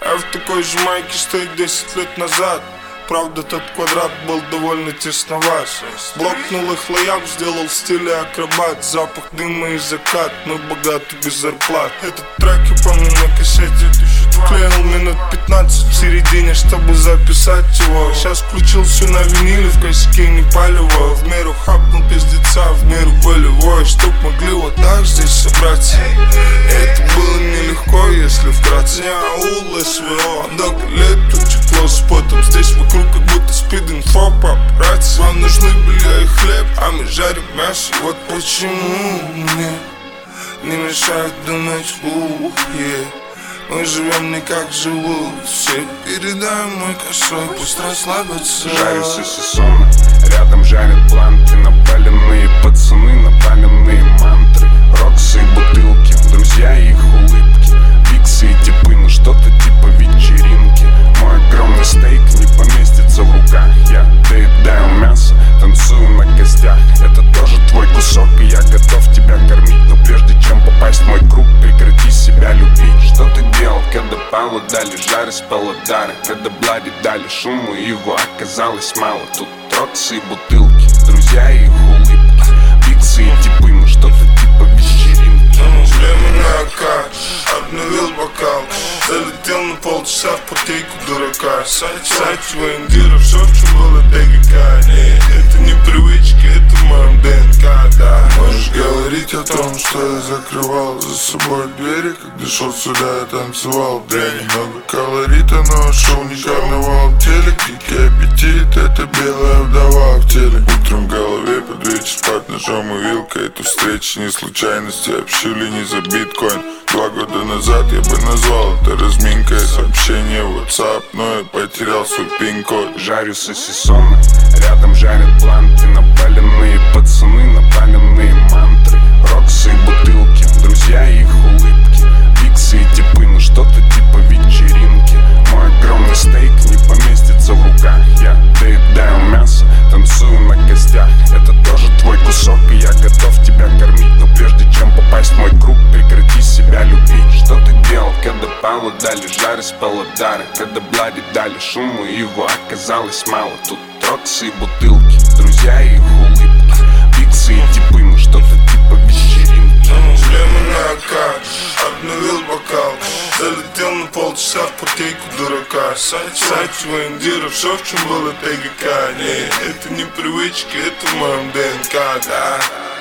Я в такой же майке, что и 10 лет назад. Правда, тот квадрат был довольно тесноват. Блокнул их лояк, сделал в стиле акробат. Запах дыма и закат, мы богаты без зарплат. Этот трек я помню на кассете. Клеил минут 15 в середине, чтобы записать его. Сейчас включил все на виниле, в косяке не палево. В меру хапнул пиздеца, в меру болевой, чтоб могли вот так здесь собраться. Это было нелегко, если вкратце. Не аул, СВО, много лет тут тепло с потом. Здесь вокруг как будто спид-инфо, папарацци. Вам нужны белье и хлеб, а мы жарим мясо. Вот почему мне не мешает думать, мы живем не как живут все. Передай мой косой, пусть расслабятся. Жарю сосисоны, рядом жарят планты. Напаленные пацаны, напаленные мантры. Роксы и бутылки, друзья и их улыбки. Биксы и типы, ну что-то типа вечеринки. Мой огромный стейк не поместится в руках. Я доедаю мясо, танцую на костях. Это тоже твой кусок, и я готов тебя кормить. Но прежде чем попасть в мой круг, прекрати себя любить. Что ты делал, когда Павлу дали жары с паладары? Когда Блади дали шуму, его оказалось мало. Тут тротсы и бутылки, друзья и их улыбки. Биксы и типы, ну что-то типа вечеринки. Шлемы на АК, обновил бокал. Залетел на полчаса в потейку дурака. Сайт воендира, все в чем было ДГК. Нет, это не привычки, это в моем ДНК, да. Можешь говорить о том, что я закрывал за собой двери. Когда шел сюда, я танцевал дрянь. Много колорита, но шоу не карнавал. Телек, дикий аппетит, это белая вдова в теле. Утром в голове под вечер спать ножом и вилкой. Эта встреча не случайности, общили не за биткоин. 2 года назад я бы назвал это разминкой. Сообщение в WhatsApp, но я потерял свой пин-код. Жарю сосисоны, рядом жарят планты. Напаленные пацаны, напаленные мантры. Роксы и бутылки, друзья и их улыбки. Биксы и типы, ну что-то типа вечеринки. Мой огромный стейк не поместится в руках. Я доедаю мясо, танцую на костях. Это тоже твой кусок, и я готов тебя кормить. Но прежде чем попасть в мой круг, прекрати себя любить. Что ты делал, когда Павлу дали жары с паладары? Когда Блади дали шуму, его оказалось мало. Тут тротсы и бутылки, друзья и их улыбки. Биксы и типы, ну что-то типа вечеринки. Шлемы на АК, обновил бокал. Залетел на полчаса в потейку дурака. Сайт воендира, все в чем было ТГК. Нет, это не привычки, это в моем ДНК, да.